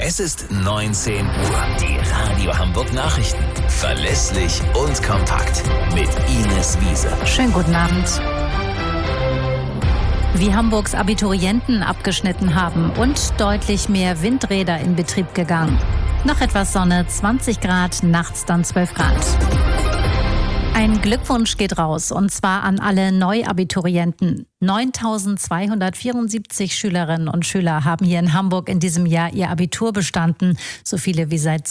Es ist 19 Uhr. Die Radio Hamburg Nachrichten. Verlässlich und kompakt. Mit Ines Wiese. Schönen guten Abend. Wie Hamburgs Abiturienten abgeschnitten haben und deutlich mehr Windräder in Betrieb gegangen. Noch etwas Sonne, 20 Grad, nachts dann 12 Grad. Ein Glückwunsch geht raus, und zwar an alle Neuabiturienten. 9.274 Schülerinnen und Schüler haben hier in Hamburg in diesem Jahr ihr Abitur bestanden. So viele wie seit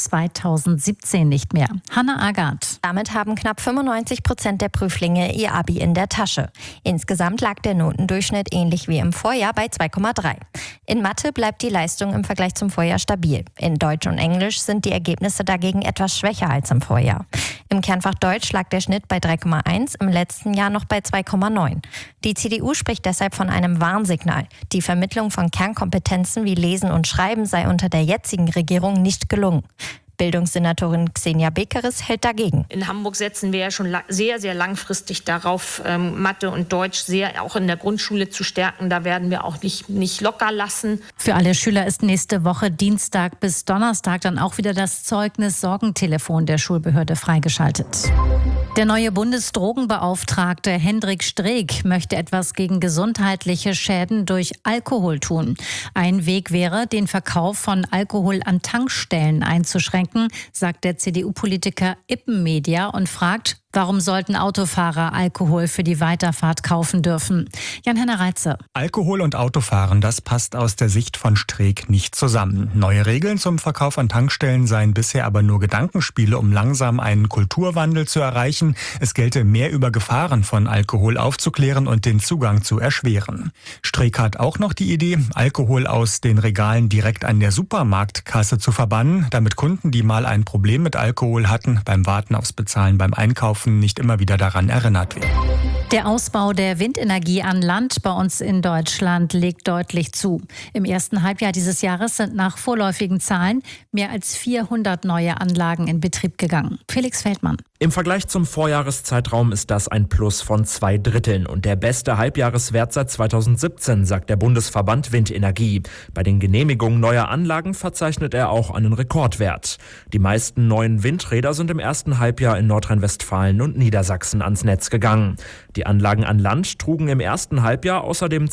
2017 nicht mehr. Hanna Agard. Damit haben knapp 95% der Prüflinge ihr Abi in der Tasche. Insgesamt lag der Notendurchschnitt ähnlich wie im Vorjahr bei 2,3. In Mathe bleibt die Leistung im Vergleich zum Vorjahr stabil. In Deutsch und Englisch sind die Ergebnisse dagegen etwas schwächer als im Vorjahr. Im Kernfach Deutsch lag der Schnitt bei 3,1, im letzten Jahr noch bei 2,9. Die CDU spricht deshalb von einem Warnsignal. Die Vermittlung von Kernkompetenzen wie Lesen und Schreiben sei unter der jetzigen Regierung nicht gelungen. Bildungssenatorin Xenia Bekeres hält dagegen. In Hamburg setzen wir ja schon sehr, sehr langfristig darauf, Mathe und Deutsch sehr auch in der Grundschule zu stärken. Da werden wir auch nicht locker lassen. Für alle Schüler ist nächste Woche Dienstag bis Donnerstag dann auch wieder das Zeugnis-Sorgentelefon der Schulbehörde freigeschaltet. Der neue Bundesdrogenbeauftragte Hendrik Streeck möchte etwas gegen gesundheitliche Schäden durch Alkohol tun. Ein Weg wäre, den Verkauf von Alkohol an Tankstellen einzuschränken, sagt der CDU-Politiker Ippenmedia und fragt, warum sollten Autofahrer Alkohol für die Weiterfahrt kaufen dürfen? Jan-Henner Reitze. Alkohol und Autofahren, das passt aus der Sicht von Streeck nicht zusammen. Neue Regeln zum Verkauf an Tankstellen seien bisher aber nur Gedankenspiele, um langsam einen Kulturwandel zu erreichen. Es gelte mehr über Gefahren von Alkohol aufzuklären und den Zugang zu erschweren. Streeck hat auch noch die Idee, Alkohol aus den Regalen direkt an der Supermarktkasse zu verbannen, damit Kunden, die mal ein Problem mit Alkohol hatten, beim Warten aufs Bezahlen beim Einkaufen nicht immer wieder daran erinnert werden. Der Ausbau der Windenergie an Land bei uns in Deutschland legt deutlich zu. Im ersten Halbjahr dieses Jahres sind nach vorläufigen Zahlen mehr als 400 neue Anlagen in Betrieb gegangen. Felix Feldmann. Im Vergleich zum Vorjahreszeitraum ist das ein Plus von 2/3 und der beste Halbjahreswert seit 2017, sagt der Bundesverband Windenergie. Bei den Genehmigungen neuer Anlagen verzeichnet er auch einen Rekordwert. Die meisten neuen Windräder sind im ersten Halbjahr in Nordrhein-Westfalen und Niedersachsen ans Netz gegangen. Die Anlagen an Land trugen im ersten Halbjahr außerdem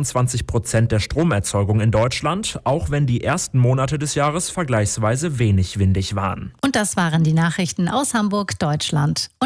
22% der Stromerzeugung in Deutschland, auch wenn die ersten Monate des Jahres vergleichsweise wenig windig waren. Und das waren die Nachrichten aus Hamburg, Deutschland und